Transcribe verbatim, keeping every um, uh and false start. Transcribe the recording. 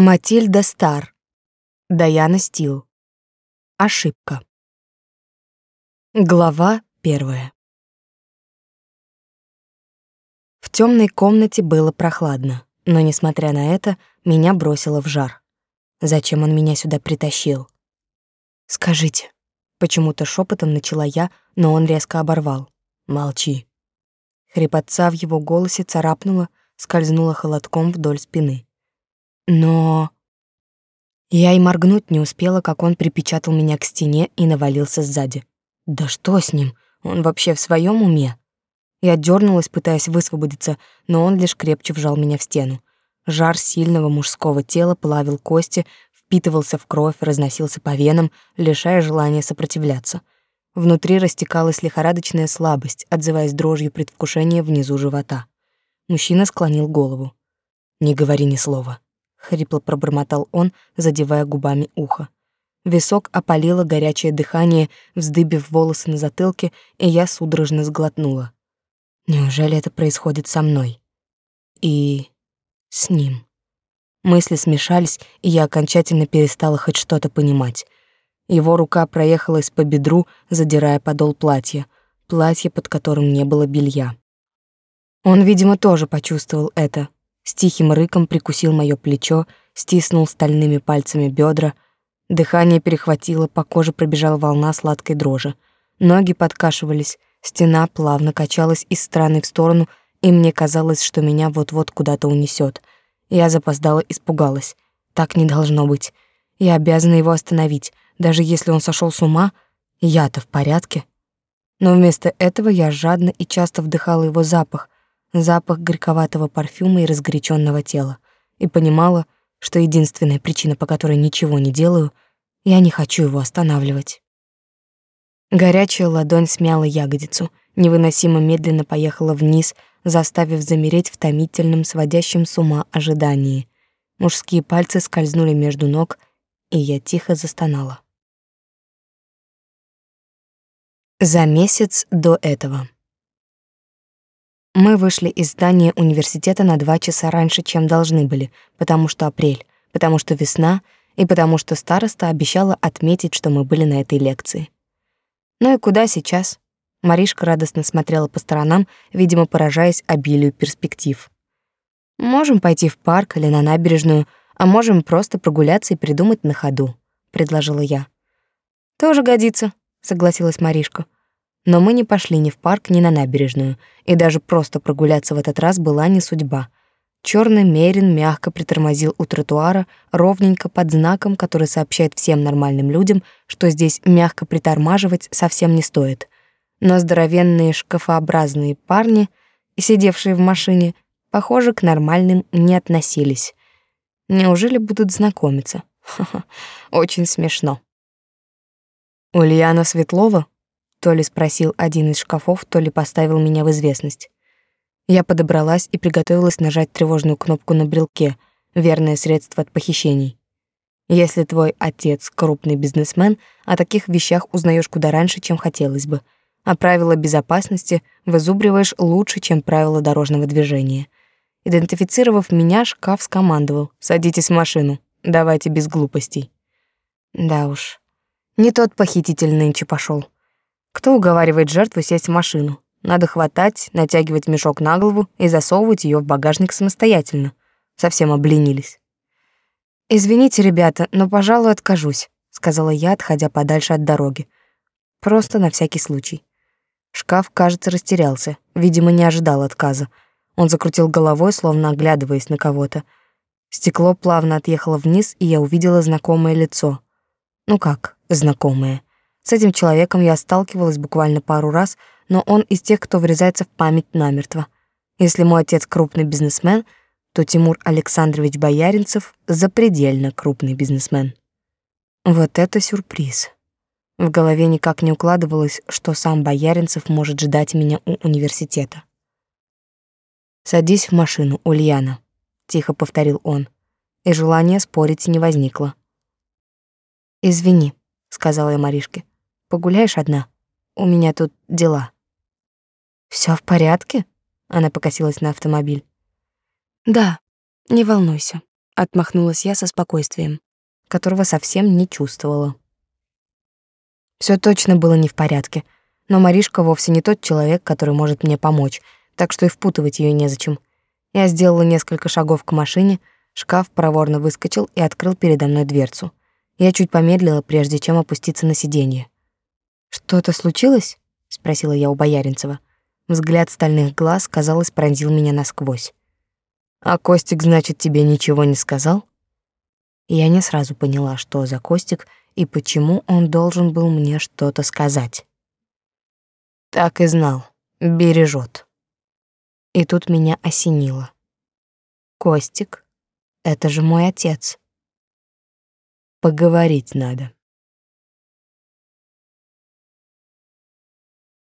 Матильда Стар. Даяна Стил. Ошибка. Глава первая. В темной комнате было прохладно, но, несмотря на это, меня бросило в жар. Зачем он меня сюда притащил? «Скажите», — почему-то шепотом начала я, но он резко оборвал. «Молчи». Хрипотца в его голосе царапнула, скользнула холодком вдоль спины. «Но...» Я и моргнуть не успела, как он припечатал меня к стене и навалился сзади. Да что с ним? Он вообще в своем уме? Я дернулась, пытаясь высвободиться, но он лишь крепче вжал меня в стену. Жар сильного мужского тела плавил кости, впитывался в кровь, разносился по венам, лишая желания сопротивляться. Внутри растекалась лихорадочная слабость, отзываясь дрожью предвкушения внизу живота. Мужчина склонил голову. «Не говори ни слова», — хрипло пробормотал он, задевая губами ухо. Висок опалило горячее дыхание, вздыбив волосы на затылке, и я судорожно сглотнула. Неужели это происходит со мной? И с ним? Мысли смешались, и я окончательно перестала хоть что-то понимать. Его рука проехалась по бедру, задирая подол платья, платье, под которым не было белья. Он, видимо, тоже почувствовал это. С тихим рыком прикусил моё плечо, стиснул стальными пальцами бедра. Дыхание перехватило, по коже пробежала волна сладкой дрожи. Ноги подкашивались, стена плавно качалась из стороны в сторону, и мне казалось, что меня вот-вот куда-то унесет. Я запоздала, испугалась. Так не должно быть. Я обязана его остановить, даже если он сошел с ума. Я-то в порядке. Но вместо этого я жадно и часто вдыхала его запах, запах горьковатого парфюма и разгоряченного тела, и понимала, что единственная причина, по которой ничего не делаю, я не хочу его останавливать. Горячая ладонь смяла ягодицу, невыносимо медленно поехала вниз, заставив замереть в томительном, сводящем с ума ожидании. Мужские пальцы скользнули между ног, и я тихо застонала. За месяц до этого. Мы вышли из здания университета на два часа раньше, чем должны были, потому что апрель, потому что весна и потому что староста обещала отметить, что мы были на этой лекции. Ну и куда сейчас? Маришка радостно смотрела по сторонам, видимо, поражаясь обилию перспектив. Можем пойти в парк или на набережную, а можем просто прогуляться и придумать на ходу, предложила я. Тоже годится, согласилась Маришка. Но мы не пошли ни в парк, ни на набережную, и даже просто прогуляться в этот раз была не судьба. Чёрный мерин мягко притормозил у тротуара, ровненько под знаком, который сообщает всем нормальным людям, что здесь мягко притормаживать совсем не стоит. Но здоровенные шкафообразные парни, сидевшие в машине, похоже, к нормальным не относились. Неужели будут знакомиться? Ха-ха, очень смешно. Ульяна Светлова? То ли спросил один из шкафов, то ли поставил меня в известность. Я подобралась и приготовилась нажать тревожную кнопку на брелке, верное средство от похищений. Если твой отец крупный бизнесмен, о таких вещах узнаешь куда раньше, чем хотелось бы, а правила безопасности вызубриваешь лучше, чем правила дорожного движения. Идентифицировав меня, шкаф скомандовал: «Садитесь в машину, давайте без глупостей». Да уж, не тот похититель нынче пошел. Кто уговаривает жертву сесть в машину? Надо хватать, натягивать мешок на голову и засовывать ее в багажник самостоятельно. Совсем обленились. «Извините, ребята, но, пожалуй, откажусь», — сказала я, отходя подальше от дороги. Просто на всякий случай. Шкаф, кажется, растерялся, видимо, не ожидал отказа. Он закрутил головой, словно оглядываясь на кого-то. Стекло плавно отъехало вниз, и я увидела знакомое лицо. Ну как знакомое? С этим человеком я сталкивалась буквально пару раз, но он из тех, кто врезается в память намертво. Если мой отец крупный бизнесмен, то Тимур Александрович Бояринцев запредельно крупный бизнесмен. Вот это сюрприз. В голове никак не укладывалось, что сам Бояринцев может ждать меня у университета. «Садись в машину, Ульяна», — тихо повторил он, и желания спорить не возникло. «Извини», — сказала я Маришке. «Погуляешь одна? У меня тут дела». «Всё в порядке?» — она покосилась на автомобиль. «Да, не волнуйся. Отмахнулась я со спокойствием, которого совсем не чувствовала. Все точно было не в порядке, но Маришка вовсе не тот человек, который может мне помочь, так что и впутывать ее незачем. Я сделала несколько шагов к машине, шкаф проворно выскочил и открыл передо мной дверцу. Я чуть помедлила, прежде чем опуститься на сиденье. «Что-то случилось?» — спросила я у Бояринцева. Взгляд стальных глаз, казалось, пронзил меня насквозь. «А Костик, значит, тебе ничего не сказал?» Я не сразу поняла, что за Костик и почему он должен был мне что-то сказать. Так и знал, бережет. И тут меня осенило. Костик — это же мой отец. Поговорить надо.